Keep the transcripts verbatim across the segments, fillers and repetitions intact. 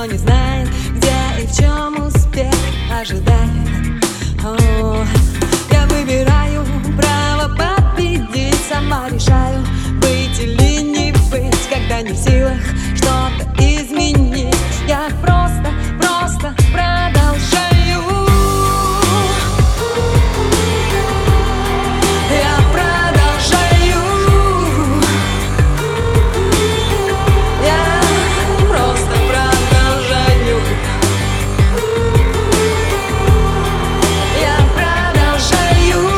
не знает, где и в чем успех ожидает. О, я выбираю право победить, сама решаю, быть или не быть, когда не в силах что-то изменить. Я просто, просто продолжаю. Я продолжаю. Я просто продолжаю. Я продолжаю.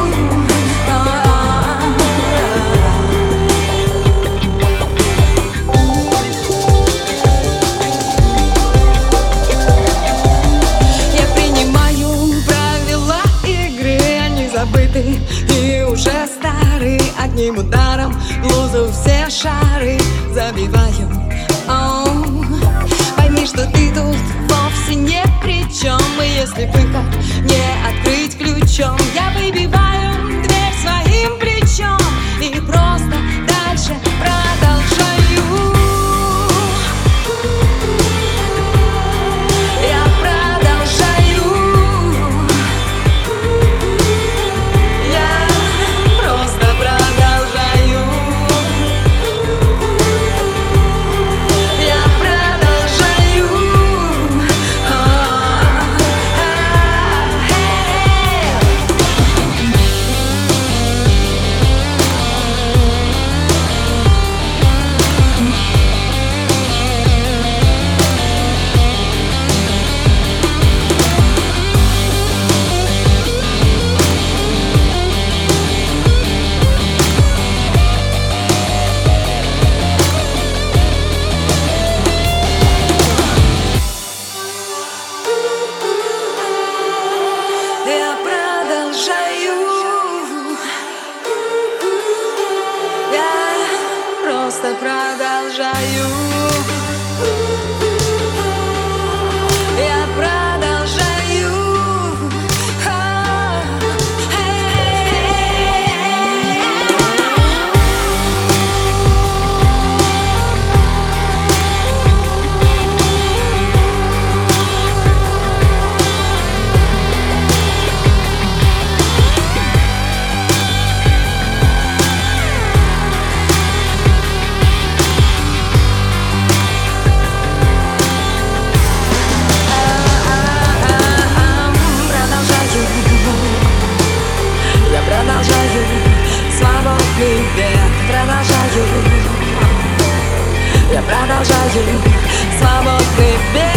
Я принимаю правила игры, они забыты и уже стары. Одним ударом лузу все шары забиваю. Оу. Пойми, что ты тут вовсе не при чем, и если выход не открыть ключом, я выбиваю дверь своим плечом и просто дальше продолжаю. Я продолжаю. Я просто продолжаю. Я продолжаю. Я продолжаю. Я просто продолжаю. Я продолжаю. А, Я продолжаю свободный бег, продолжаю. Я продолжаю свободный бег.